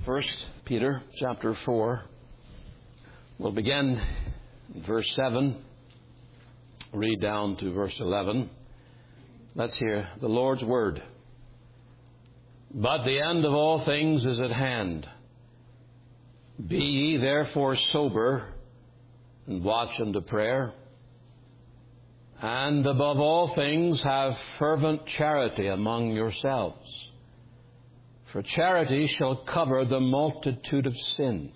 1 Peter chapter 4. We'll begin in verse 7, read down to verse 11. Let's hear the Lord's word. But the end of all things is at hand. Be ye therefore sober, and watch unto prayer. And above all things have fervent charity among yourselves. For charity shall cover the multitude of sins.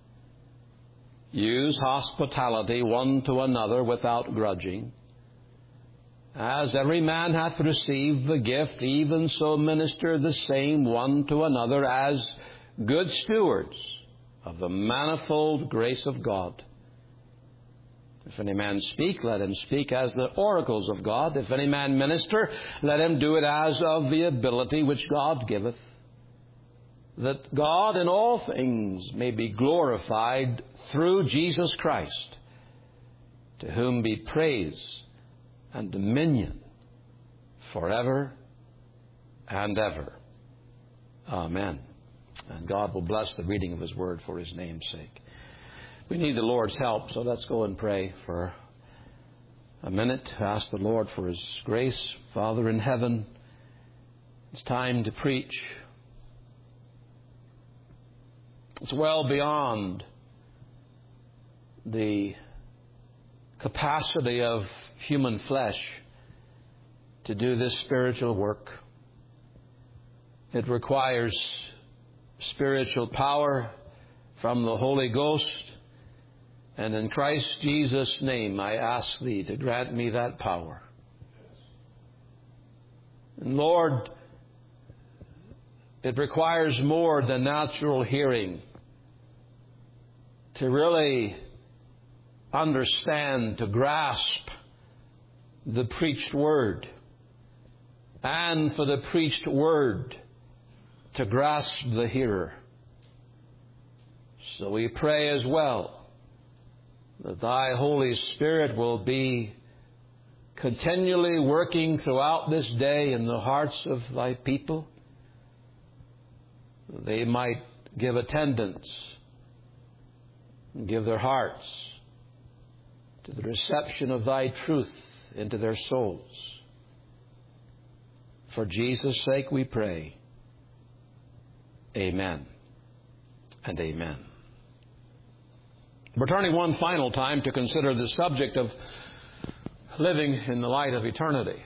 Use hospitality one to another without grudging. As every man hath received the gift, even so minister the same one to another as good stewards of the manifold grace of God. If any man speak, let him speak as the oracles of God. If any man minister, let him do it as of the ability which God giveth, that God in all things may be glorified through Jesus Christ, to whom be praise and dominion forever and ever. Amen. And God will bless the reading of His Word for His name's sake. We need the Lord's help, so let's go and pray for a minute. Ask the Lord for His grace. Father in heaven, it's time to preach. It's well beyond the capacity of human flesh to do this spiritual work. It requires spiritual power from the Holy Ghost. And in Christ Jesus' name, I ask Thee to grant me that power. And Lord, it requires more than natural hearing to really understand, to grasp the preached word, and for the preached word to grasp the hearer. So we pray as well that Thy Holy Spirit will be continually working throughout this day in the hearts of Thy people. They might give attendance and give their hearts to the reception of Thy truth into their souls. For Jesus' sake we pray. Amen and amen. We're turning one final time to consider the subject of living in the light of eternity.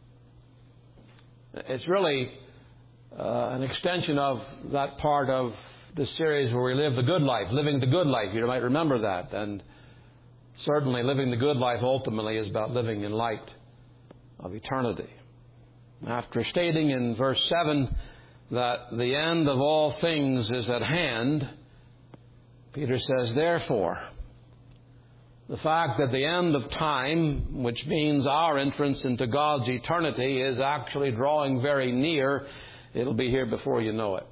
It's really an extension of that part of the series where we live the good life, living the good life. You might remember that. And certainly living the good life ultimately is about living in light of eternity. After stating in verse 7 that the end of all things is at hand, Peter says, therefore, the fact that the end of time, which means our entrance into God's eternity, is actually drawing very near, it'll be here before you know it.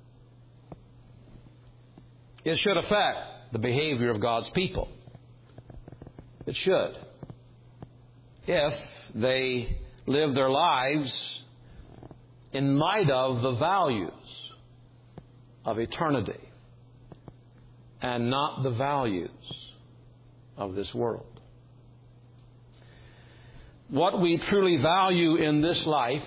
It should affect the behavior of God's people. It should. If they live their lives in light of the values of eternity and not the values of this world. What we truly value in this life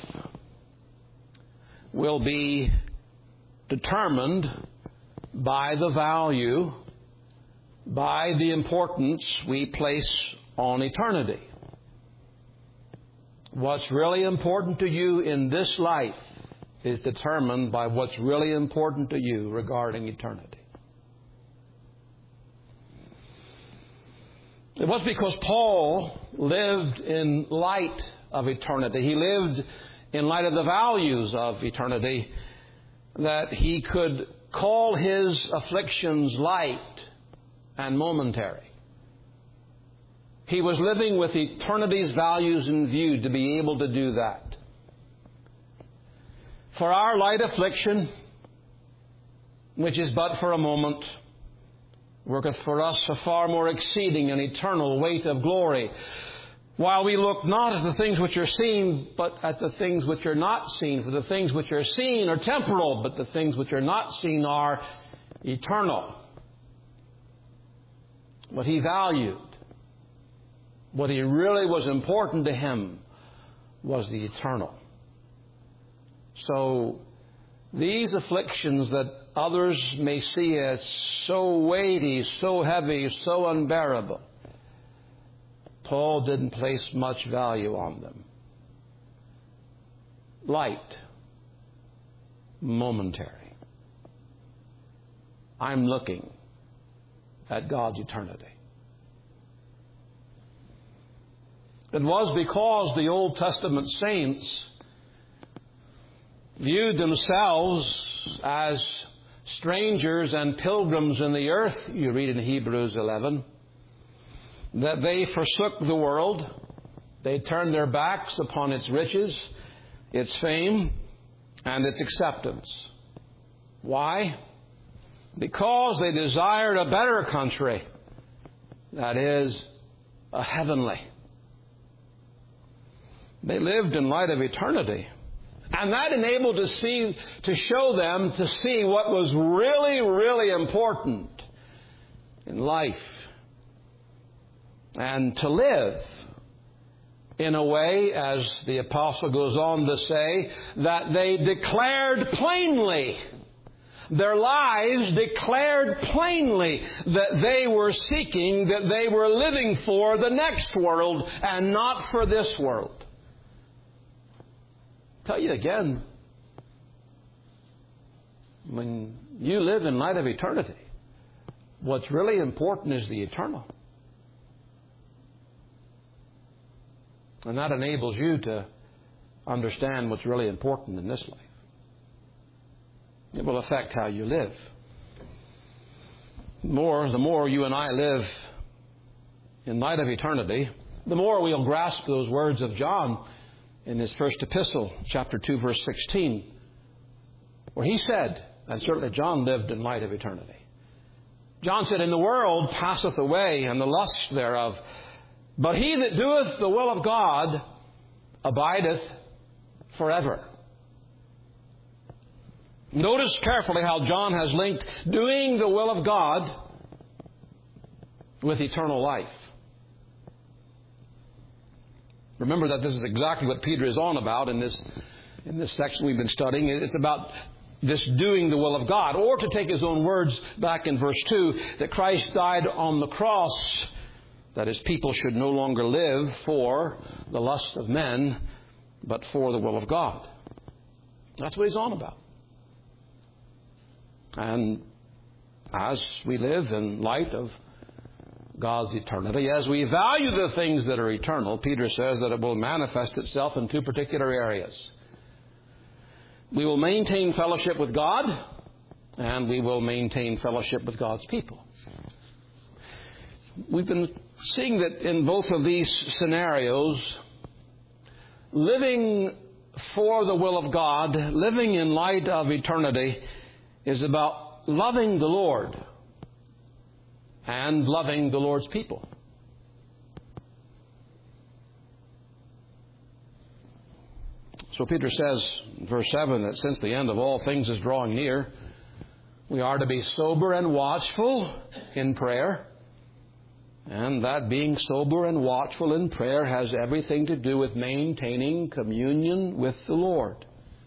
will be determined by the value, by the importance we place on eternity. What's really important to you in this life is determined by what's really important to you regarding eternity. It was because Paul lived in light of eternity. He lived in light of the values of eternity that he could call his afflictions light and momentary. He was living with eternity's values in view to be able to do that. For our light affliction, which is but for a moment, worketh for us a far more exceeding and eternal weight of glory. while we look not at the things which are seen, but at the things which are not seen. For the things which are seen are temporal, but the things which are not seen are eternal. What he valued, what he really was important to him, was the eternal. So these afflictions that others may see as so weighty, so heavy, so unbearable, Paul didn't place much value on them. Light, momentary. I'm looking at God's eternity. It was because the Old Testament saints viewed themselves as strangers and pilgrims in the earth, you read in Hebrews 11, that they forsook the world. They turned their backs upon its riches, its fame, and its acceptance. Why? Because they desired a better country, that is, a heavenly. They lived in light of eternity. And that enabled to show them to see what was really, really important in life. And to live in a way, as the apostle goes on to say, that they declared plainly, their lives declared plainly that they were seeking, that they were living for the next world and not for this world. Tell you again, when you live in light of eternity, what's really important is the eternal. And that enables you to understand what's really important in this life. It will affect how you live. The more you and I live in light of eternity, the more we'll grasp those words of John in his first epistle, chapter 2, verse 16, where he said, and certainly John lived in light of eternity. John said, "In the world passeth away, and the lust thereof, but he that doeth the will of God abideth forever." Notice carefully how John has linked doing the will of God with eternal life. Remember that this is exactly what Peter is on about in this section we've been studying. It's about this doing the will of God. Or to take his own words back in verse 2, that Christ died on the cross, that his people should no longer live for the lust of men, but for the will of God. That's what he's on about. And as we live in light of God's eternity, as we value the things that are eternal, Peter says that it will manifest itself in two particular areas. We will maintain fellowship with God, and we will maintain fellowship with God's people. We've been seeing that in both of these scenarios, living for the will of God, living in light of eternity, is about loving the Lord and loving the Lord's people. So Peter says in verse 7 that since the end of all things is drawing near, we are to be sober and watchful in prayer. And that being sober and watchful in prayer has everything to do with maintaining communion with the Lord.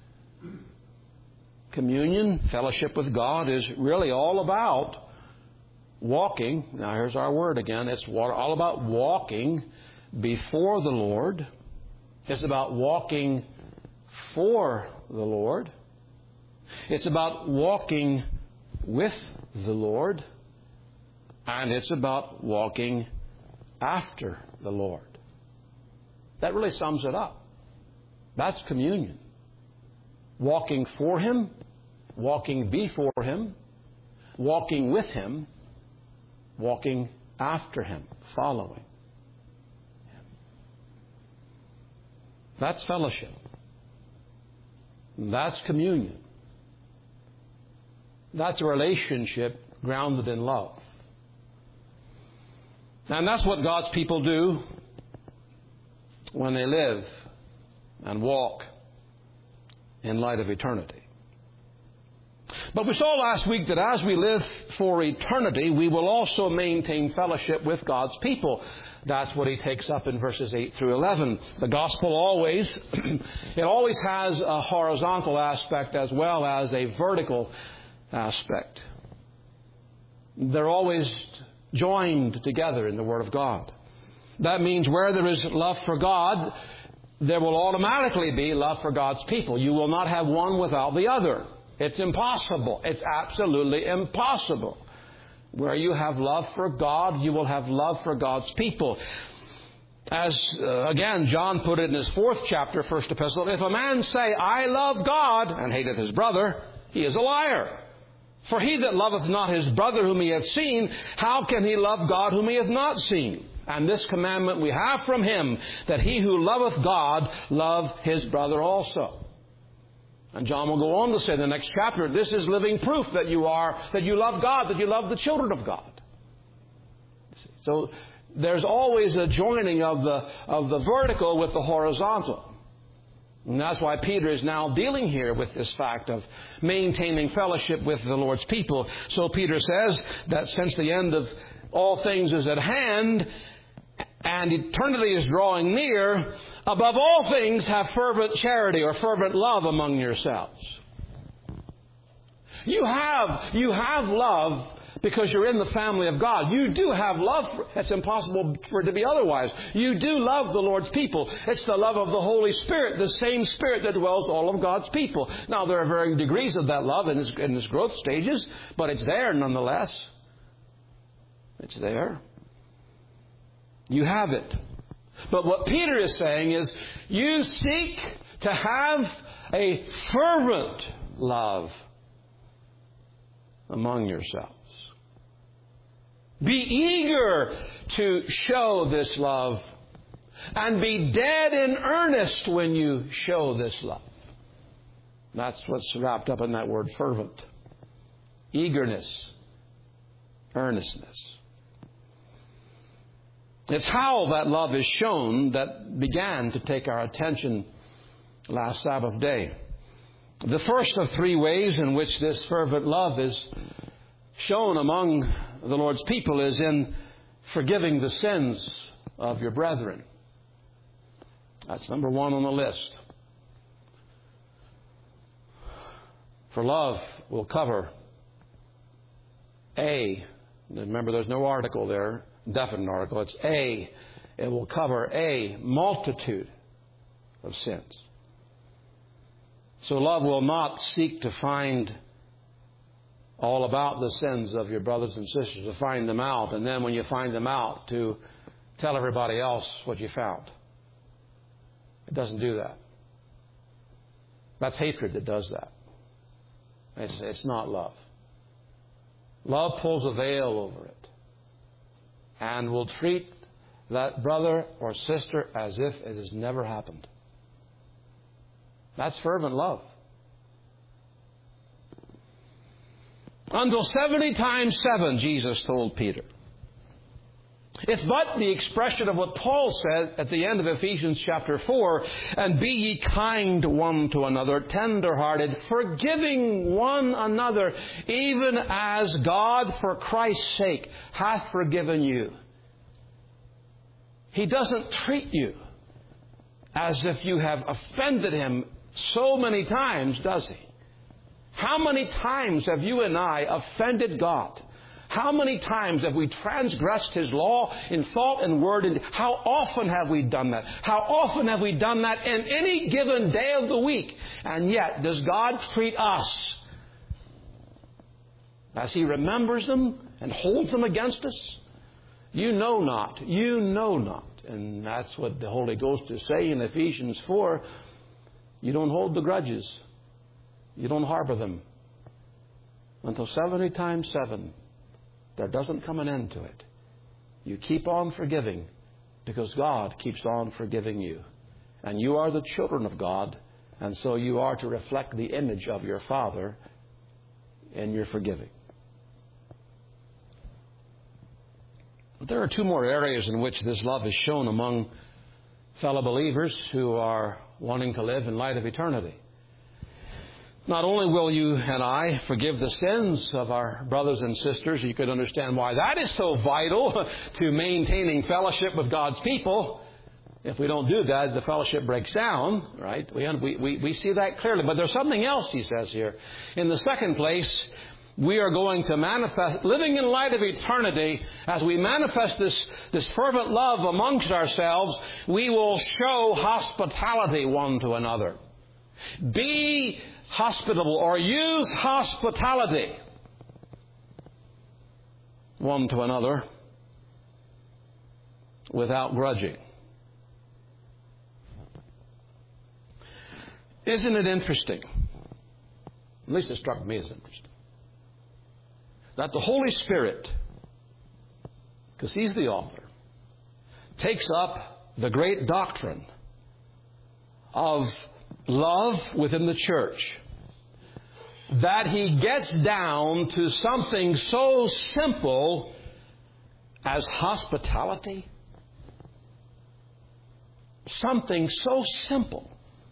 Communion, fellowship with God, is really all about walking. Now here's our word again. It's all about walking before the Lord. It's about walking for the Lord. It's about walking with the Lord. And it's about walking after the Lord. That really sums it up. That's communion. Walking for Him, walking before Him, walking with Him, walking after Him, following Him. That's fellowship. That's communion. That's a relationship grounded in love. And that's what God's people do when they live and walk in light of eternity. But we saw last week that as we live for eternity, we will also maintain fellowship with God's people. That's what he takes up in verses 8 through 11. The gospel always has a horizontal aspect as well as a vertical aspect. They're always joined together in the Word of God. That means where there is love for God, there will automatically be love for God's people. You will not have one without the other. It's impossible. It's absolutely impossible. Where you have love for God, you will have love for God's people. As, again, John put it in his 4th chapter, 1st epistle, if a man say, I love God, and hateth his brother, he is a liar. For he that loveth not his brother whom he hath seen, how can he love God whom he hath not seen? And this commandment we have from him, that he who loveth God, love his brother also. And John will go on to say in the next chapter, this is living proof that you love God, that you love the children of God. So there's always a joining of the vertical with the horizontal. And that's why Peter is now dealing here with this fact of maintaining fellowship with the Lord's people. So Peter says that since the end of all things is at hand, and eternity is drawing near, above all things have fervent charity or fervent love among yourselves. You have love because you're in the family of God. You do have love. It's impossible for it to be otherwise. You do love the Lord's people. It's the love of the Holy Spirit, the same Spirit that dwells all of God's people. Now, there are varying degrees of that love in its growth stages, but it's there nonetheless. It's there. You have it. But what Peter is saying is, you seek to have a fervent love among yourselves. Be eager to show this love, and be dead in earnest when you show this love. That's what's wrapped up in that word fervent. Eagerness, earnestness. It's how that love is shown that began to take our attention last Sabbath day. The first of 3 ways in which this fervent love is shown among the Lord's people is in forgiving the sins of your brethren. That's number 1 on the list. For love will cover a, remember there's no article there, definite article, it's a, it will cover a multitude of sins. So love will not seek to find all about the sins of your brothers and sisters, to find them out, and then when you find them out, to tell everybody else what you found. It doesn't do that. That's hatred that does that. It's not love. Love pulls a veil over it and will treat that brother or sister as if it has never happened. That's fervent love. Until 70 times 7, Jesus told Peter. It's but the expression of what Paul said at the end of Ephesians chapter 4, and be ye kind one to another, tender-hearted, forgiving one another, even as God for Christ's sake hath forgiven you. He doesn't treat you as if you have offended Him so many times, does He? How many times have you and I offended God? How many times have we transgressed His law in thought and word? And how often have we done that? How often have we done that in any given day of the week? And yet, does God treat us as He remembers them and holds them against us? You know not. You know not. And that's what the Holy Ghost is saying in Ephesians 4. You don't hold the grudges. You don't harbor them. Until 70 times 7. There doesn't come an end to it. You keep on forgiving because God keeps on forgiving you. And you are the children of God, and so you are to reflect the image of your Father in your forgiving. But there are 2 more areas in which this love is shown among fellow believers who are wanting to live in light of eternity. Not only will you and I forgive the sins of our brothers and sisters, you could understand why that is so vital to maintaining fellowship with God's people. If we don't do that, the fellowship breaks down, right? We see that clearly. But there's something else he says here. In the second place, we are going to manifest, living in light of eternity, as we manifest this fervent love amongst ourselves, we will show hospitality one to another. Be hospitable, or use hospitality one to another without grudging. Isn't it interesting? At least it struck me as interesting. That the Holy Spirit, because He's the author, takes up the great doctrine of love within the church, that He gets down to something so simple as hospitality. Something so simple.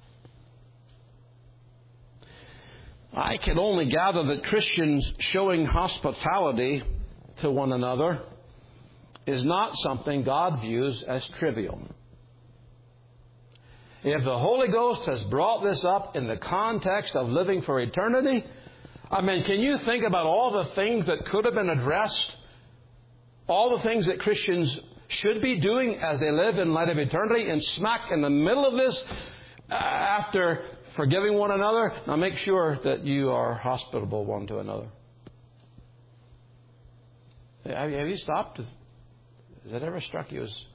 I can only gather that Christians showing hospitality to one another is not something God views as trivial. If the Holy Ghost has brought this up in the context of living for eternity, I mean, can you think about all the things that could have been addressed? All the things that Christians should be doing as they live in light of eternity, and smack in the middle of this, after forgiving one another. Now make sure that you are hospitable one to another. Have you stopped? Has that ever struck you as,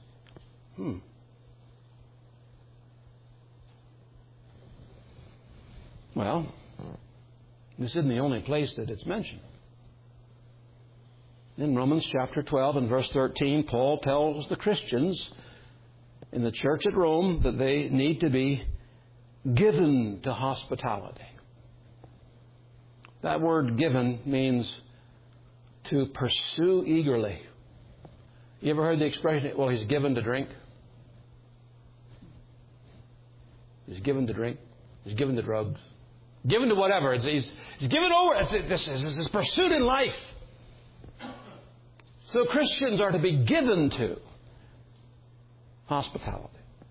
Well, this isn't the only place that it's mentioned. In Romans chapter 12 and verse 13, Paul tells the Christians in the church at Rome that they need to be given to hospitality. That word given means to pursue eagerly. You ever heard the expression, well, he's given to drink? He's given to drink. He's given to drugs. Given to whatever. He's given over. This is pursuit in life. So Christians are to be given to hospitality.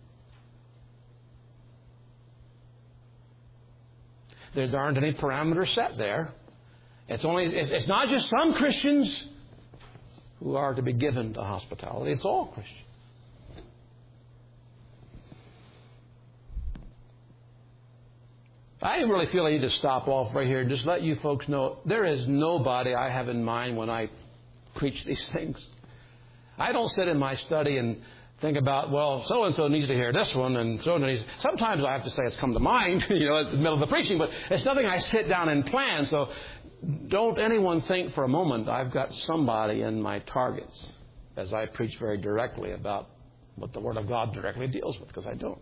There aren't any parameters set there. It's not just some Christians who are to be given to hospitality. It's all Christians. I really feel I need to stop off right here and just let you folks know there is nobody I have in mind when I preach these things. I don't sit in my study and think about, well, so-and-so needs to hear this one, and so-and-so needs... Sometimes I have to say it's come to mind, in the middle of the preaching, but it's nothing I sit down and plan. So don't anyone think for a moment I've got somebody in my targets as I preach very directly about what the Word of God directly deals with, because I don't.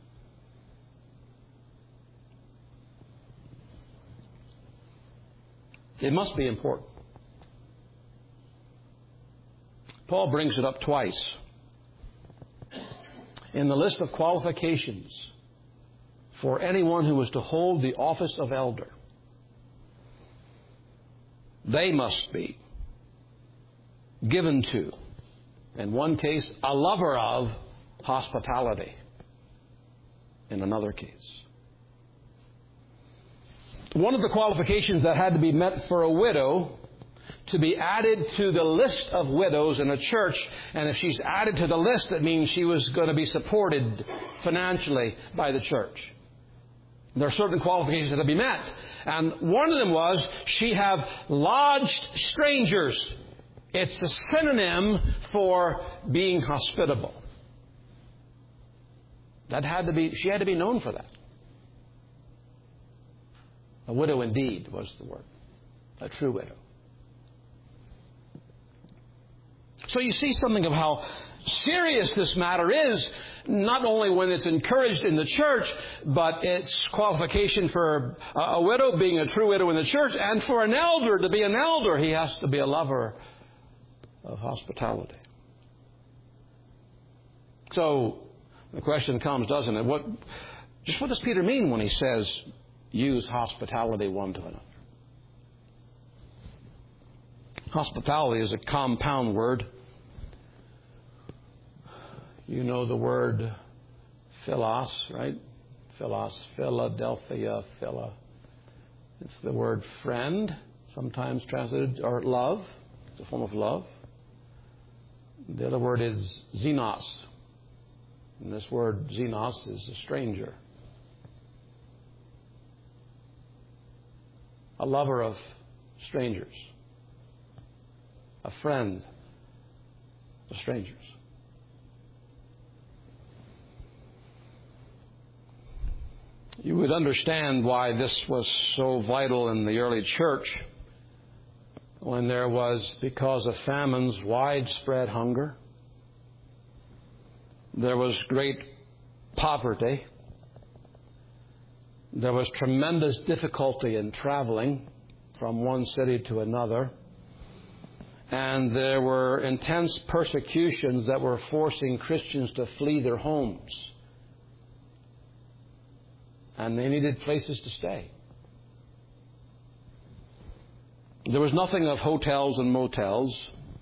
It must be important. Paul brings it up twice in the list of qualifications for anyone who was to hold the office of elder. They must be given to, in one case, a lover of hospitality. In another case, one of the qualifications that had to be met for a widow to be added to the list of widows in a church, and if she's added to the list, that means she was going to be supported financially by the church. There are certain qualifications that had to be met. And one of them was she have lodged strangers. It's a synonym for being hospitable. She had to be known for that. A widow indeed was the word. A true widow. So you see something of how serious this matter is, not only when it's encouraged in the church, but its qualification for a widow being a true widow in the church, and for an elder to be an elder, he has to be a lover of hospitality. So The question comes, doesn't it? What does Peter mean when he says, use hospitality one to another? Hospitality is a compound word. You know the word philos, right? Philos, Philadelphia, phila. It's the word friend, sometimes translated, or love. It's a form of love. The other word is xenos. And this word xenos is a stranger. A lover of strangers. A friend of strangers. You would understand why this was so vital in the early church when there was, because of famines, widespread hunger. There was great poverty. There was tremendous difficulty in traveling from one city to another. And there were intense persecutions that were forcing Christians to flee their homes. And they needed places to stay. There was nothing of hotels and motels.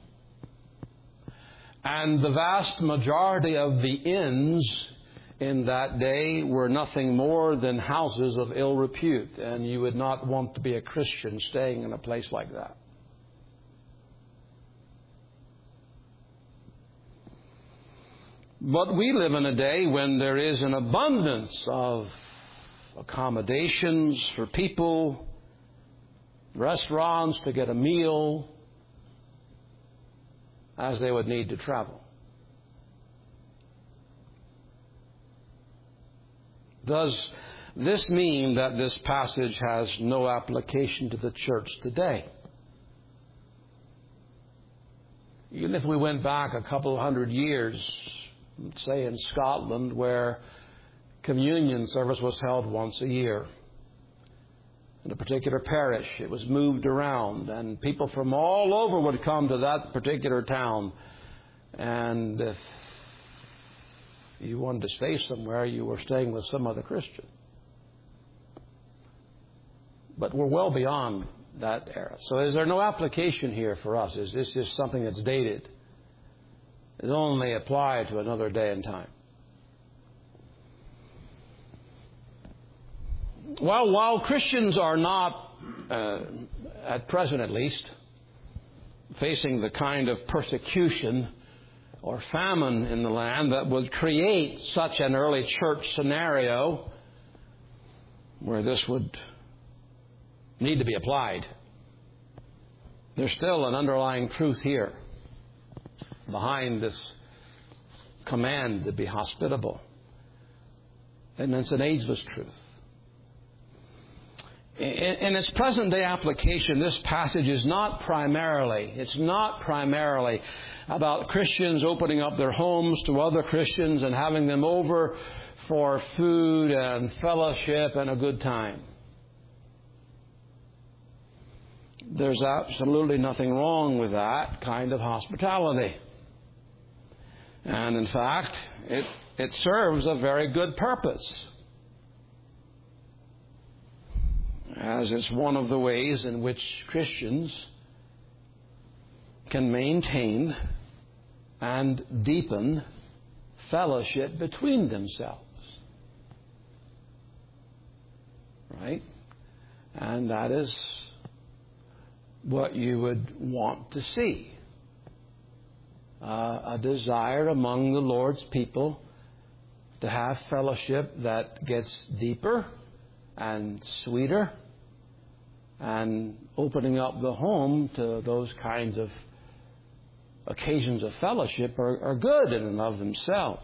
And the vast majority of the inns in that day were nothing more than houses of ill repute. And you would not want to be a Christian staying in a place like that. But we live in a day when there is an abundance of accommodations for people, restaurants to get a meal as they would need to travel. Does this mean that this passage has no application to the church today? Even if we went back a couple of hundred years, say in Scotland, where communion service was held once a year in a particular parish. It was moved around, and people from all over would come to that particular town. And if you wanted to stay somewhere, you were staying with some other Christian. But we're well beyond that era. So is there no application here for us? Is this just something that's dated? It only applied to another day and time. Well, while Christians are not, at present at least, facing the kind of persecution or famine in the land that would create such an early church scenario where this would need to be applied, there's still an underlying truth here behind this command to be hospitable. And it's an ageless truth. In its present-day application, this passage is not primarily about Christians opening up their homes to other Christians and having them over for food and fellowship and a good time. There's absolutely nothing wrong with that kind of hospitality. And in fact, it serves a very good purpose, as it's one of the ways in which Christians can maintain and deepen fellowship between themselves. Right? And that is what you would want to see. A desire among the Lord's people to have fellowship that gets deeper and sweeter, and opening up the home to those kinds of occasions of fellowship are good in and of themselves.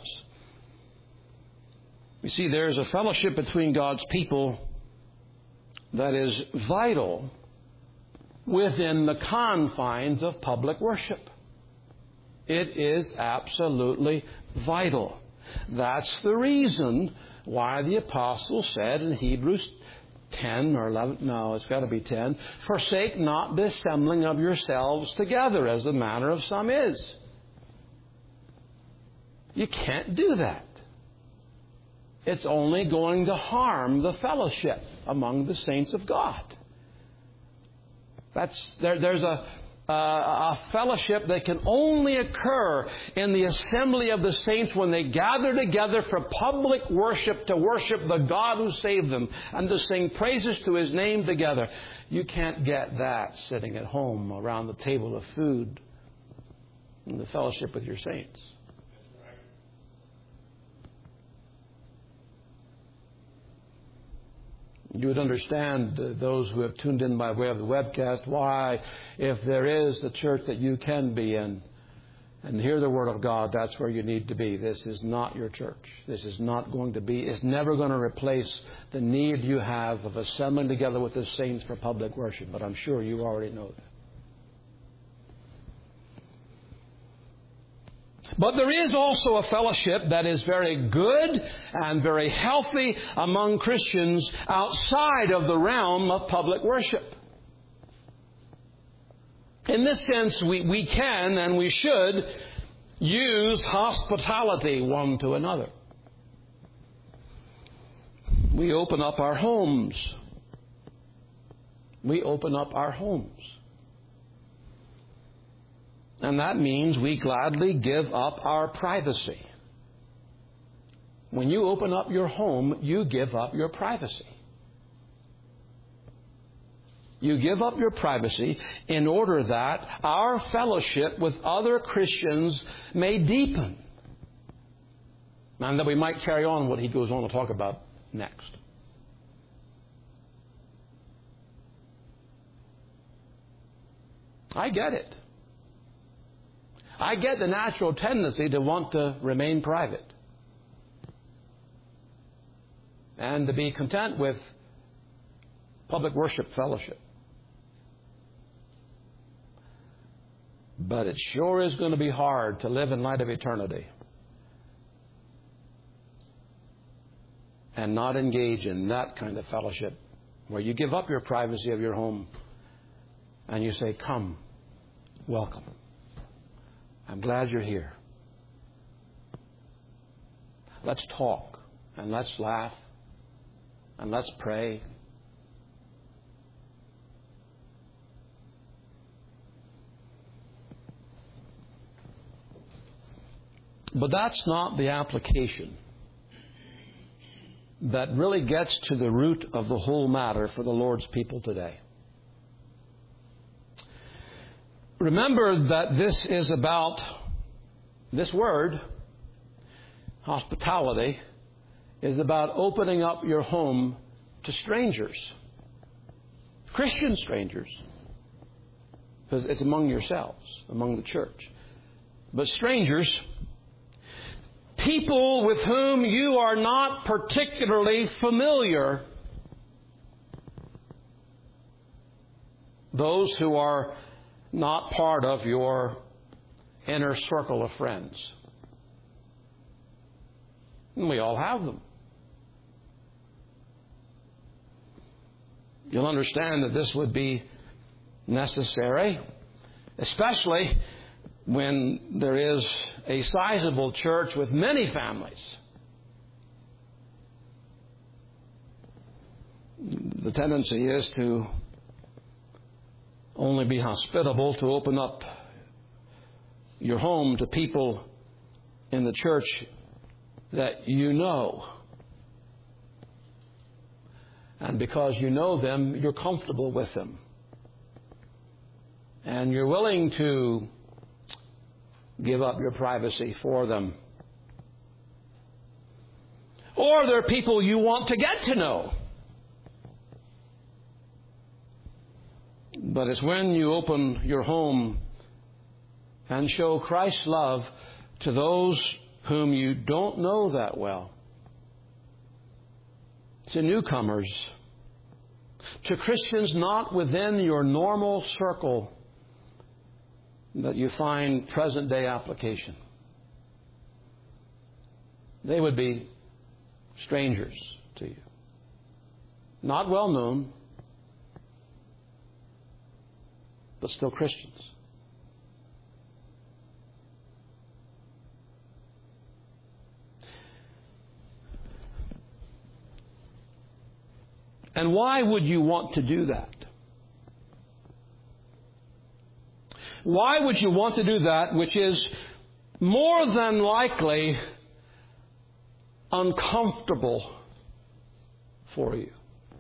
You see, there's a fellowship between God's people that is vital within the confines of public worship. It is absolutely vital. That's the reason why the apostle said in Hebrews 10 or 11, no, it's got to be 10, forsake not the assembling of yourselves together, as the manner of some is. You can't do that. it's only going to harm the fellowship among the saints of God. There's a fellowship that can only occur in the assembly of the saints when they gather together for public worship, to worship the God who saved them and to sing praises to His name together. You can't get that sitting at home around the table of food in the fellowship with your saints. You would understand, those who have tuned in by way of the webcast, why, if there is a church that you can be in and hear the Word of God, that's where you need to be. This is not your church. This is not going to be, it's never going to replace the need you have of assembling together with the saints for public worship. But I'm sure you already know that. But there is also a fellowship that is very good and very healthy among Christians outside of the realm of public worship. In this sense, we can and we should use hospitality one to another. We open up our homes. We open up our homes. And that means we gladly give up our privacy. When you open up your home, you give up your privacy. You give up your privacy in order that our fellowship with other Christians may deepen. And that we might carry on what he goes on to talk about next. I get it. I get the natural tendency to want to remain private and to be content with public worship fellowship. But it sure is going to be hard to live in light of eternity and not engage in that kind of fellowship where you give up your privacy of your home and you say, "Come, welcome. I'm glad you're here. Let's talk and let's laugh and let's pray." But that's not the application that really gets to the root of the whole matter for the Lord's people today. Remember that this is about, this word, hospitality, is about opening up your home to strangers. Christian strangers. Because it's among yourselves, among the church. But strangers, people with whom you are not particularly familiar. Those who are not part of your inner circle of friends. And we all have them. You'll understand that this would be necessary, especially when there is a sizable church with many families. The tendency is to only be hospitable, to open up your home to people in the church that you know. And because you know them, you're comfortable with them. And you're willing to give up your privacy for them. Or they're people you want to get to know. But it's when you open your home and show Christ's love to those whom you don't know that well, to newcomers, to Christians not within your normal circle, that you find present-day application. They would be strangers to you. Not well known, but still Christians. And why would you want to do that? Why would you want to do that which is more than likely uncomfortable for you?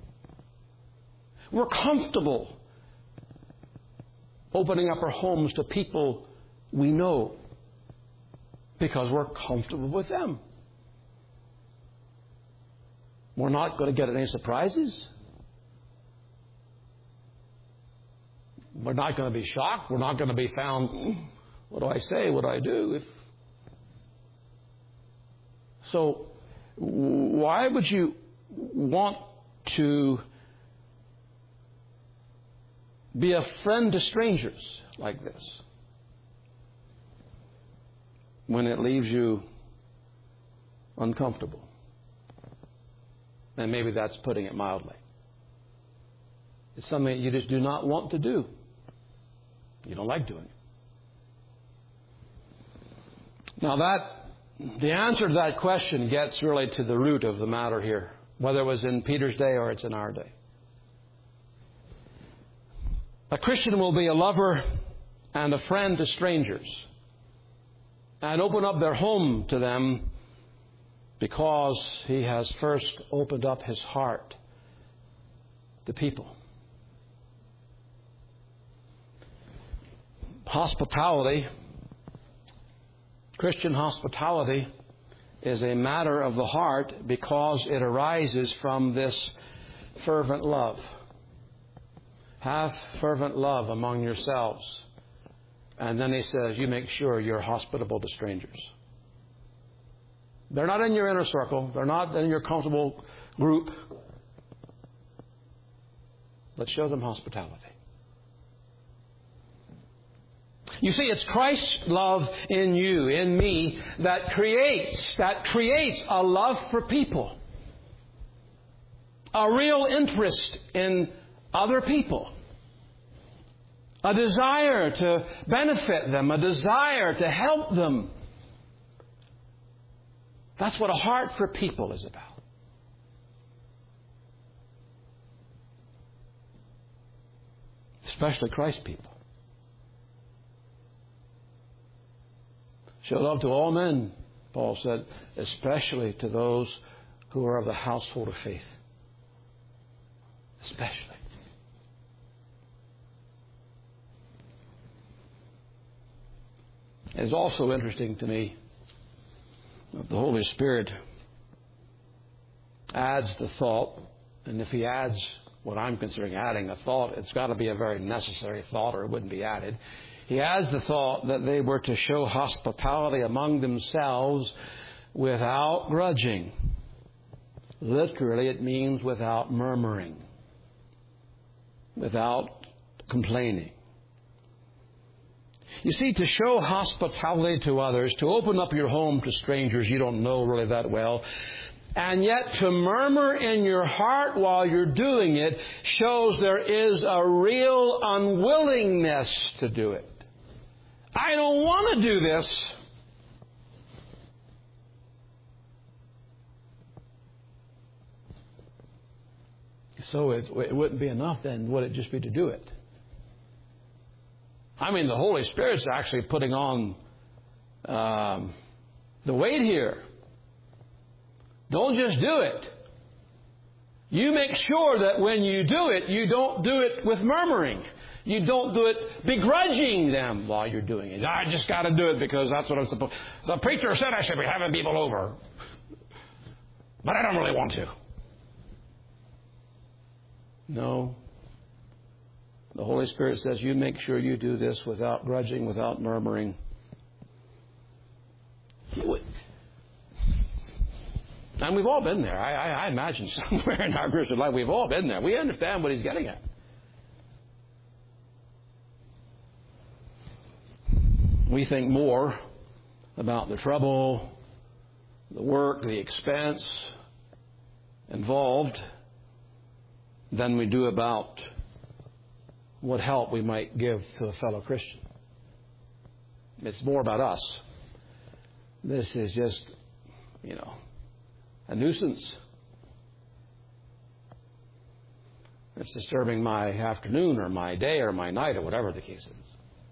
We're comfortable opening up our homes to people we know because we're comfortable with them. We're not going to get any surprises. We're not going to be shocked. We're not going to be found, what do I say? What do I do? So, why would you want to be a friend to strangers like this when it leaves you uncomfortable? And maybe that's putting it mildly. It's something you just do not want to do. You don't like doing it. Now the answer to that question gets really to the root of the matter here, whether it was in Peter's day or it's in our day. A Christian will be a lover and a friend to strangers and open up their home to them because he has first opened up his heart to people. Hospitality, Christian hospitality, is a matter of the heart because it arises from this fervent love. Have fervent love among yourselves. And then he says, you make sure you're hospitable to strangers. They're not in your inner circle. They're not in your comfortable group. But show them hospitality. You see, it's Christ's love in you, in me, that creates a love for people. A real interest in other people. A desire to benefit them. A desire to help them. That's what a heart for people is about. Especially Christ people. Show love to all men, Paul said, especially to those who are of the household of faith. Especially. It's also interesting to me that the Holy Spirit adds the thought, and if He adds what I'm considering adding a thought, it's got to be a very necessary thought or it wouldn't be added. He adds the thought that they were to show hospitality among themselves without grudging. Literally, it means without murmuring, without complaining. You see, to show hospitality to others, to open up your home to strangers you don't know really that well, and yet to murmur in your heart while you're doing it shows there is a real unwillingness to do it. I don't want to do this. So it wouldn't be enough then, would it just be to do it? I mean, the Holy Spirit's actually putting on the weight here. Don't just do it. You make sure that when you do it, you don't do it with murmuring. You don't do it begrudging them while you're doing it. I just got to do it because that's what I'm supposed to. The preacher said I should be having people over. But I don't really want to. No. The Holy Spirit says you make sure you do this without grudging, without murmuring. And we've all been there. I imagine somewhere in our Christian life we've all been there. We understand what He's getting at. We think more about the trouble, the work, the expense involved than we do about what help we might give to a fellow Christian. It's more about us. This is just, a nuisance. It's disturbing my afternoon or my day or my night or whatever the case is.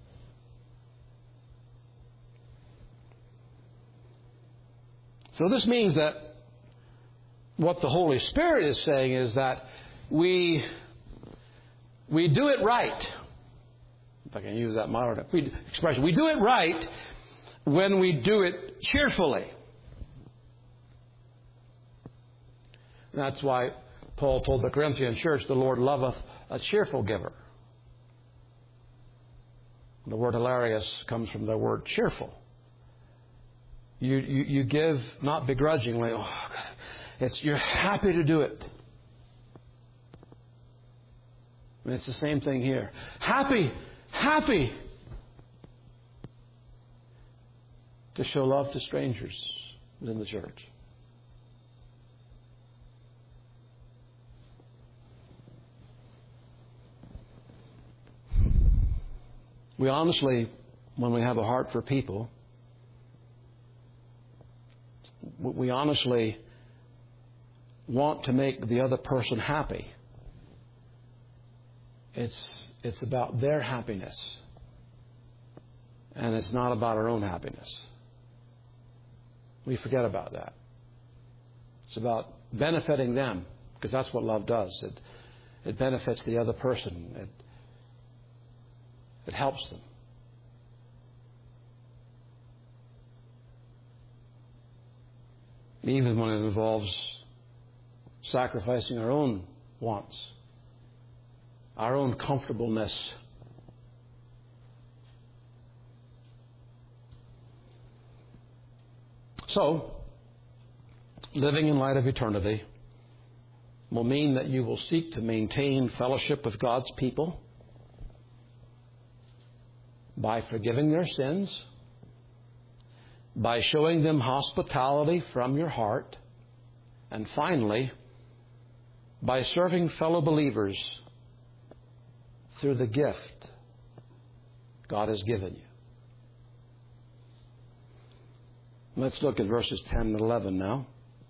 So this means that what the Holy Spirit is saying is that we do it right. If I can use that modern expression. We do it right when we do it cheerfully. And that's why Paul told the Corinthian church, the Lord loveth a cheerful giver. The word hilarious comes from the word cheerful. You give not begrudgingly. Oh, God. You're happy to do it. And it's the same thing here. Happy to show love to strangers within the church. We honestly, when we have a heart for people, we honestly want to make the other person happy. It's about their happiness. And it's not about our own happiness. We forget about that. It's about benefiting them, because that's what love does. It benefits the other person. It helps them. Even when it involves sacrificing our own wants, our own comfortableness. So, living in light of eternity will mean that you will seek to maintain fellowship with God's people by forgiving their sins, by showing them hospitality from your heart, and finally, by serving fellow believers through the gift God has given you. Let's look at verses 10 and 11 now.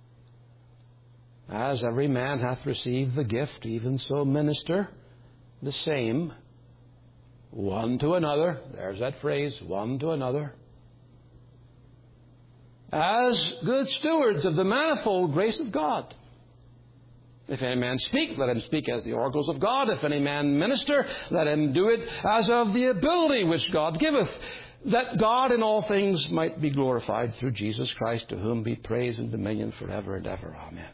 As every man hath received the gift, even so minister the same one to another. There's that phrase, one to another. As good stewards of the manifold grace of God. If any man speak, let him speak as the oracles of God. If any man minister, let him do it as of the ability which God giveth, that God in all things might be glorified through Jesus Christ, to whom be praise and dominion forever and ever. Amen.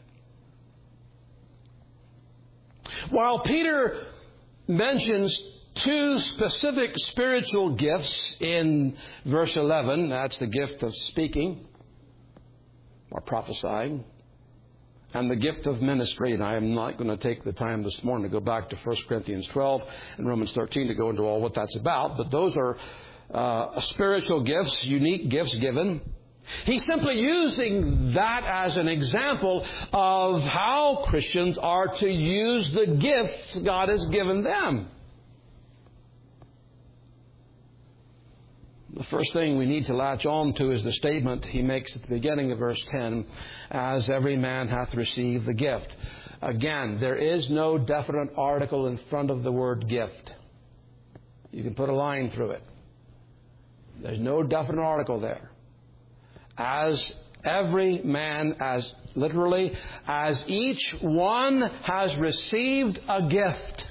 While Peter mentions two specific spiritual gifts in verse 11, that's the gift of speaking or prophesying, and the gift of ministry. And I am not going to take the time this morning to go back to 1 Corinthians 12 and Romans 13 to go into all what that's about, but those are spiritual gifts, unique gifts given. He's simply using that as an example of how Christians are to use the gifts God has given them. The first thing we need to latch on to is the statement he makes at the beginning of verse 10, as every man hath received the gift. Again, there is no definite article in front of the word gift. You can put a line through it. There's no definite article there. As every man, as literally, as each one has received a gift.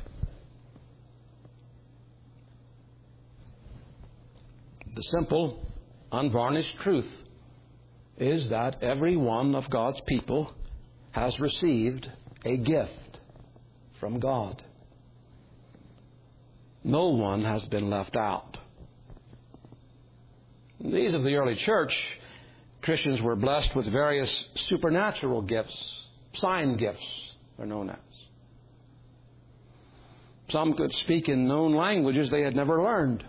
The simple, unvarnished truth is that every one of God's people has received a gift from God. No one has been left out. These of the early church, Christians were blessed with various supernatural gifts, sign gifts, they're known as. Some could speak in known languages they had never learned.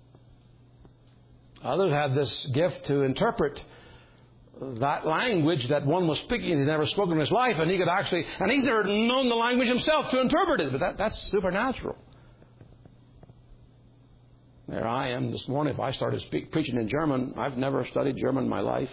Others had this gift to interpret that language that one was speaking, he'd never spoken in his life, and he could actually, and he's never known the language himself to interpret it, but that's supernatural. There I am this morning. If I started preaching in German, I've never studied German in my life.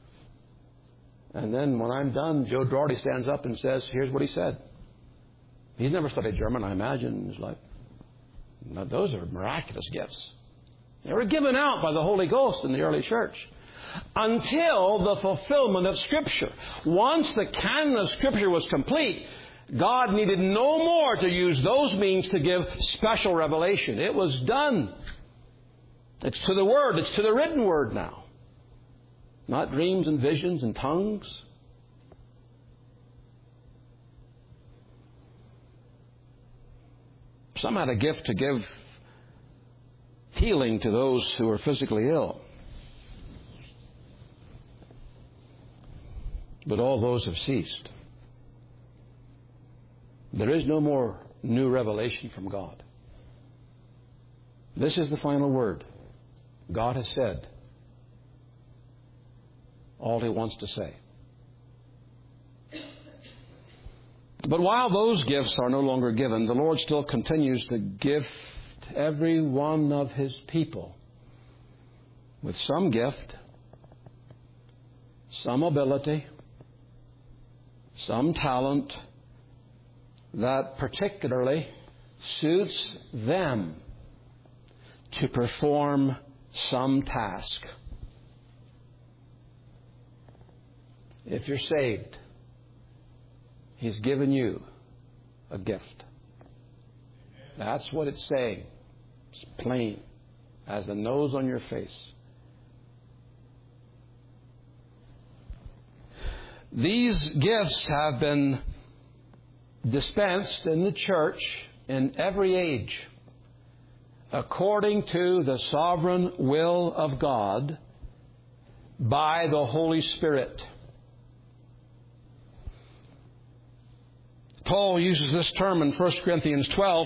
And then when I'm done, Joe Doherty stands up and says, here's what he said. He's never studied German, I imagine, in his life. Now, those are miraculous gifts. They were given out by the Holy Ghost in the early church until the fulfillment of Scripture. Once the canon of Scripture was complete, God needed no more to use those means to give special revelation. It was done. It's to the Word. It's to the written Word now. Not dreams and visions and tongues. Some had a gift to give healing to those who were physically ill. But all those have ceased. There is no more new revelation from God. This is the final word. God has said all He wants to say. But while those gifts are no longer given, the Lord still continues to gift every one of His people with some gift, some ability, some talent that particularly suits them to perform some task. If you're saved, He's given you a gift. That's what it's saying. It's plain as the nose on your face. These gifts have been dispensed in the church in every age according to the sovereign will of God by the Holy Spirit. Paul uses this term in 1 Corinthians 12,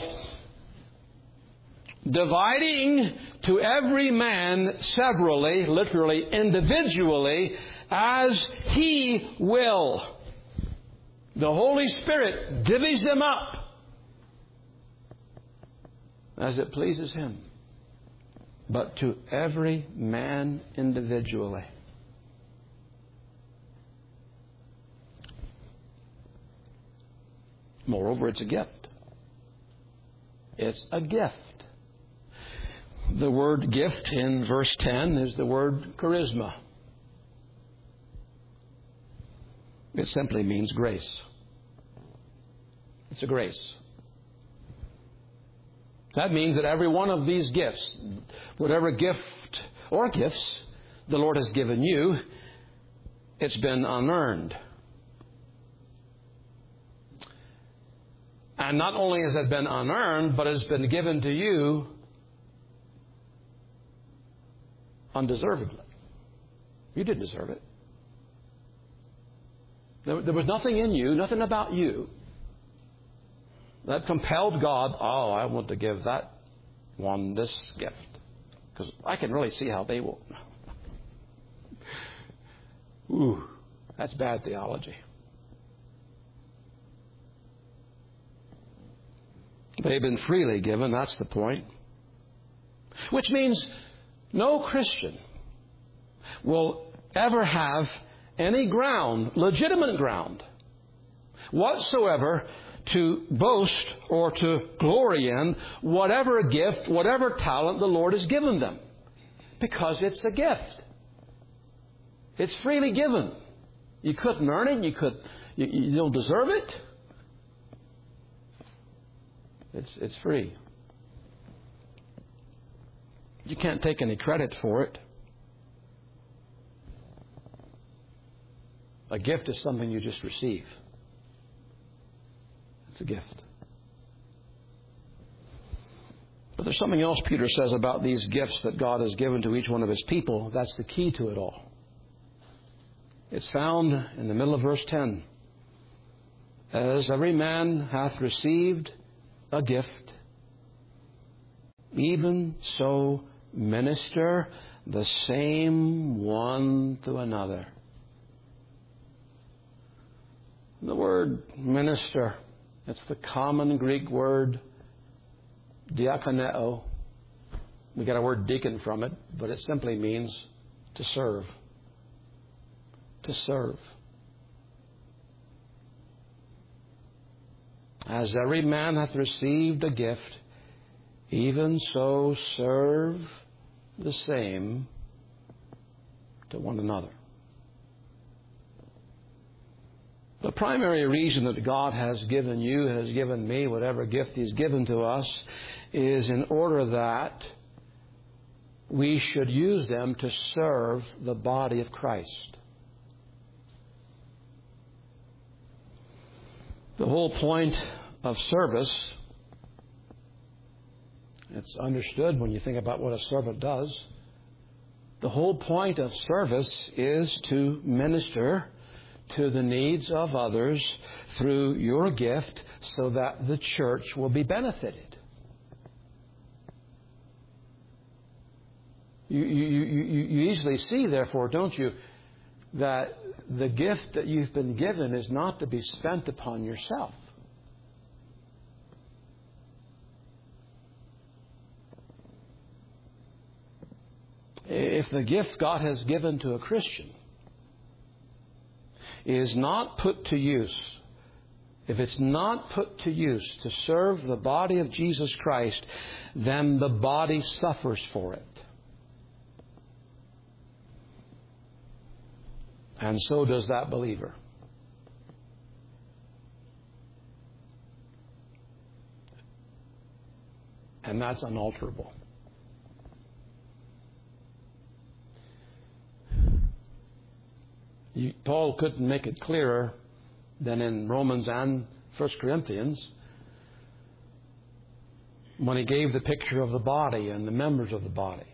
dividing to every man severally, literally individually, as he will. The Holy Spirit divvies them up as it pleases Him, but to every man individually. Moreover, it's a gift. It's a gift. The word gift in verse 10 is the word charisma. It simply means grace. It's a grace. That means that every one of these gifts, whatever gift or gifts the Lord has given you, it's been unearned. And not only has it been unearned, but it's been given to you undeservedly. You didn't deserve it. There was nothing in you, nothing about you, that compelled God, oh, I want to give that one this gift. Because I can really see how they will. Ooh, that's bad theology. They've been freely given, that's the point. Which means no Christian will ever have any ground, legitimate ground, whatsoever to boast or to glory in whatever gift, whatever talent the Lord has given them. Because it's a gift. It's freely given. You couldn't earn it. You don't deserve it. It's free. You can't take any credit for it. A gift is something you just receive. It's a gift. But there's something else Peter says about these gifts that God has given to each one of His people. That's the key to it all. It's found in the middle of verse 10. As every man hath received a gift, even so minister the same one to another. The word minister, it's the common Greek word diakoneo. We get our word deacon from it, but it simply means to serve. To serve. As every man hath received a gift, even so serve the same to one another. The primary reason that God has given you, has given me, whatever gift He's given to us, is in order that we should use them to serve the body of Christ. The whole point of service, it's understood when you think about what a servant does. The whole point of service is to minister to the needs of others through your gift so that the church will be benefited. You easily see, therefore, don't you, that the gift that you've been given is not to be spent upon yourself. If the gift God has given to a Christian is not put to use, if it's not put to use to serve the body of Jesus Christ, then the body suffers for it. And so does that believer. And that's unalterable. Paul couldn't make it clearer than in Romans and 1 Corinthians when he gave the picture of the body and the members of the body.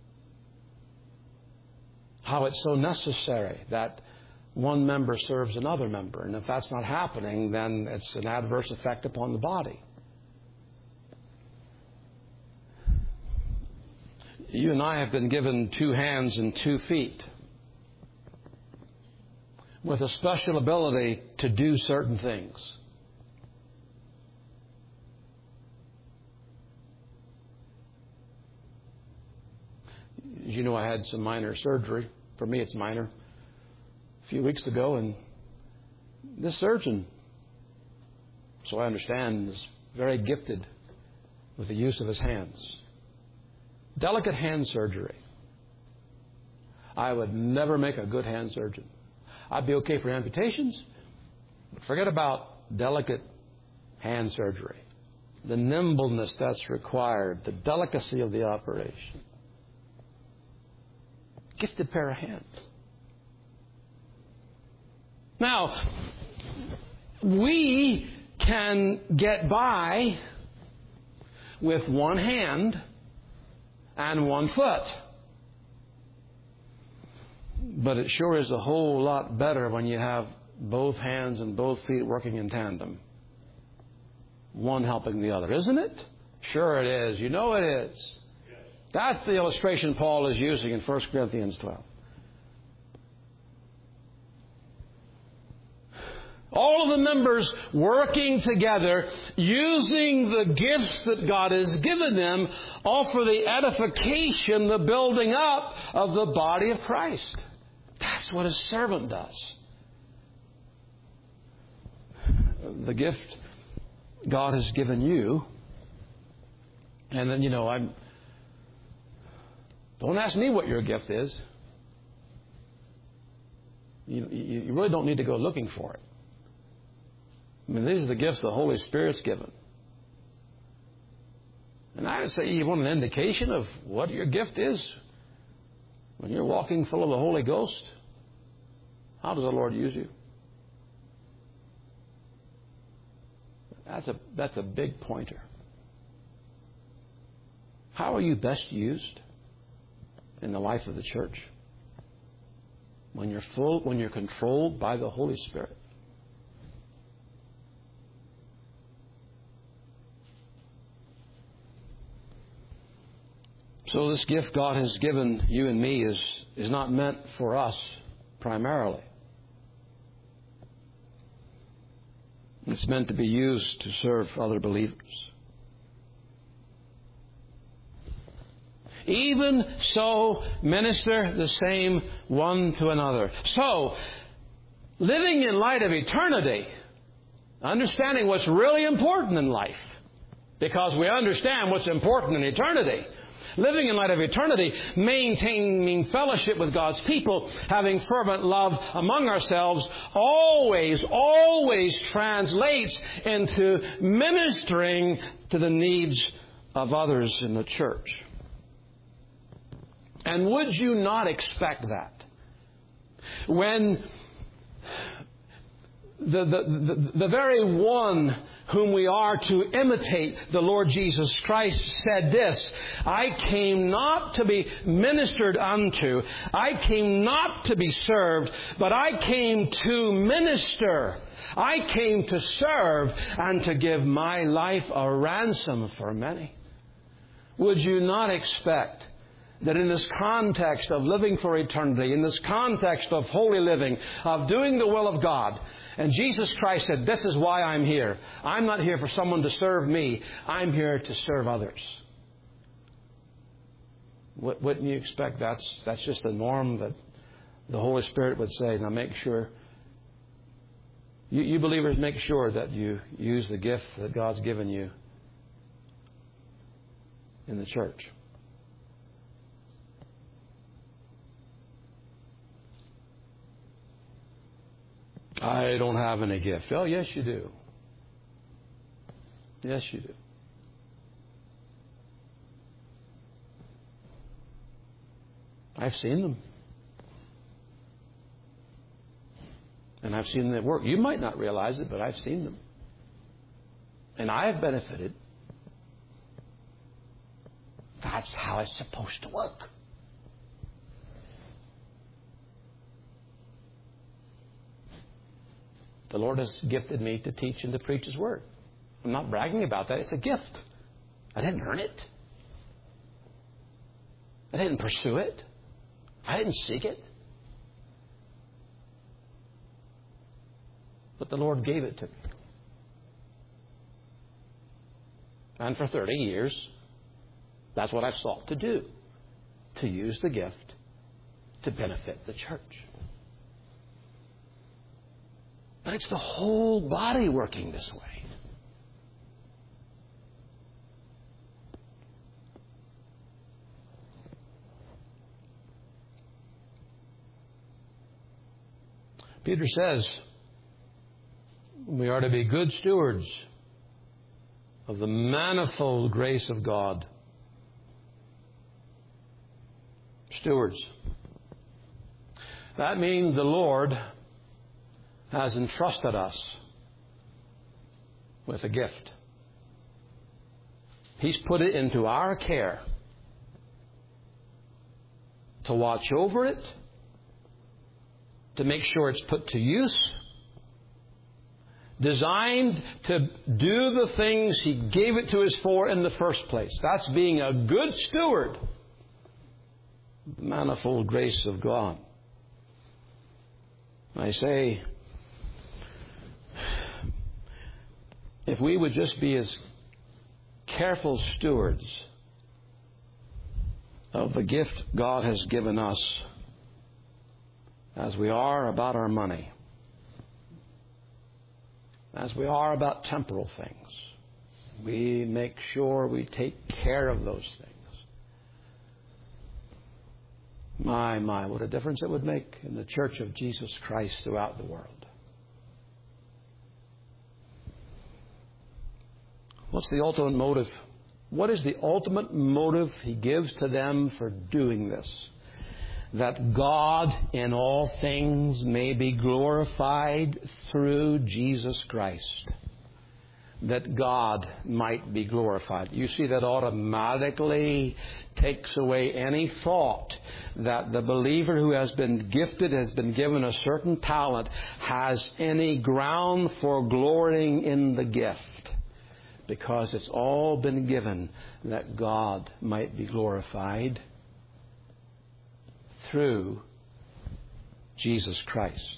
How it's so necessary that one member serves another member. And if that's not happening, then it's an adverse effect upon the body. You and I have been given 2 hands and 2 feet with a special ability to do certain things. As you know, I had some minor surgery. For me, it's minor. A few weeks ago, and this surgeon, so I understand, is very gifted with the use of his hands. Delicate hand surgery. I would never make a good hand surgeon. I'd be okay for amputations, but forget about delicate hand surgery. The nimbleness that's required, the delicacy of the operation. Gifted pair of hands. Now, we can get by with one hand and one foot. But it sure is a whole lot better when you have both hands and both feet working in tandem. One helping the other, isn't it? Sure it is. You know it is. That's the illustration Paul is using in 1 Corinthians 12. All of the members working together, using the gifts that God has given them, all for the edification, the building up of the body of Christ. That's what a servant does. The gift God has given you, and then, don't ask me what your gift is. You really don't need to go looking for it. I mean, these are the gifts the Holy Spirit's given. And I would say you want an indication of what your gift is when you're walking full of the Holy Ghost. How does the Lord use you? That's a big pointer. How are you best used in the life of the church? When you're controlled by the Holy Spirit. So this gift God has given you and me is not meant for us primarily. It's meant to be used to serve other believers. Even so, minister the same one to another. So, living in light of eternity, Understanding what's really important in life. Because we understand what's important in eternity. Living in light of eternity, maintaining fellowship with God's people, having fervent love among ourselves, always translates into ministering to the needs of others in the church. And would you not expect that? When the very one whom we are to imitate, the Lord Jesus Christ, said this, I came not to be ministered unto, I came not to be served, but I came to minister. I came to serve and to give my life a ransom for many. Would you not expect that in this context of living for eternity, in this context of holy living, of doing the will of God, and Jesus Christ said, this is why I'm here. I'm not here for someone to serve me. I'm here to serve others. Wouldn't you expect that's just the norm that the Holy Spirit would say, now make sure, you believers, make sure that you use the gift that God's given you in the church. I don't have any gift. Oh, yes, you do. Yes, you do. I've seen them. And I've seen them at work. You might not realize it, but I've seen them. And I have benefited. That's how it's supposed to work. The Lord has gifted me to teach and to preach His Word. I'm not bragging about that. It's a gift. I didn't earn it. I didn't pursue it. I didn't seek it. But the Lord gave it to me. And for 30 years, that's what I've sought to do. To use the gift to benefit the church. But it's the whole body working this way. Peter says we are to be good stewards of the manifold grace of God. Stewards. That means the Lord has entrusted us with a gift. He's put it into our care to watch over it, to make sure it's put to use, designed to do the things He gave it to us for in the first place. That's being a good steward. The manifold grace of God. I say, if we would just be as careful stewards of the gift God has given us as we are about our money, as we are about temporal things, we make sure we take care of those things. My, what a difference it would make in the Church of Jesus Christ throughout the world. What's the ultimate motive? What is the ultimate motive He gives to them for doing this? That God in all things may be glorified through Jesus Christ. That God might be glorified. You see, that automatically takes away any thought that the believer who has been gifted, has been given a certain talent, has any ground for glorying in the gift. Because it's all been given that God might be glorified through Jesus Christ.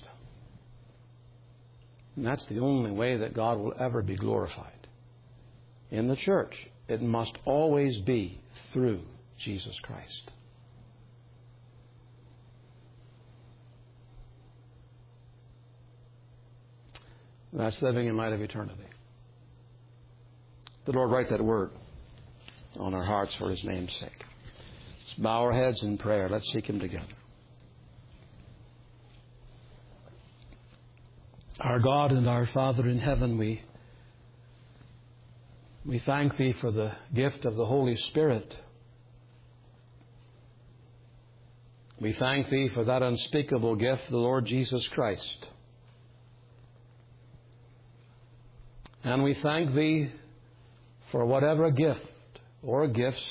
And that's the only way that God will ever be glorified. In the church, it must always be through Jesus Christ. That's living in light of eternity. The Lord write that word on our hearts for His name's sake. Let's bow our heads in prayer. Let's seek Him together. Our God and our Father in heaven, we thank Thee for the gift of the Holy Spirit. We thank Thee for that unspeakable gift, the Lord Jesus Christ. And we thank Thee for whatever gift or gifts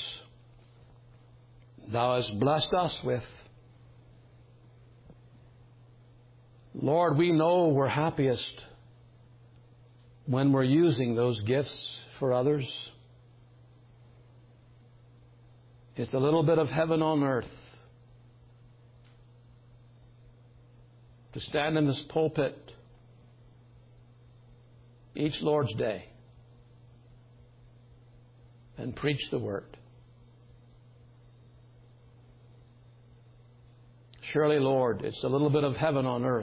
Thou hast blessed us with. Lord, we know we're happiest when we're using those gifts for others. It's a little bit of heaven on earth to stand in this pulpit each Lord's Day and preach the Word. Surely, Lord, it's a little bit of heaven on earth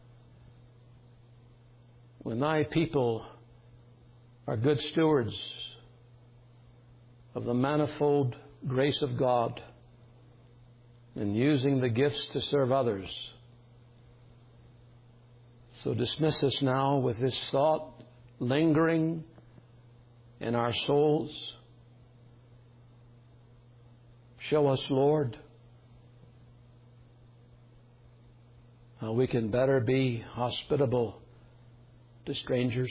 when Thy people are good stewards of the manifold grace of God and using the gifts to serve others. So dismiss us now with this thought lingering in our souls. Show us, Lord, how we can better be hospitable to strangers.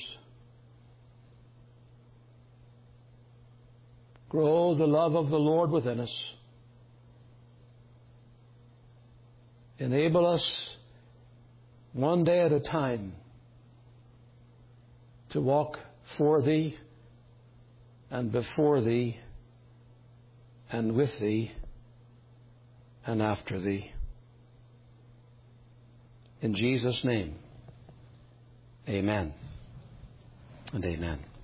Grow the love of the Lord within us. Enable us one day at a time to walk for Thee and before Thee and with Thee and after Thee. In Jesus' name, amen and amen.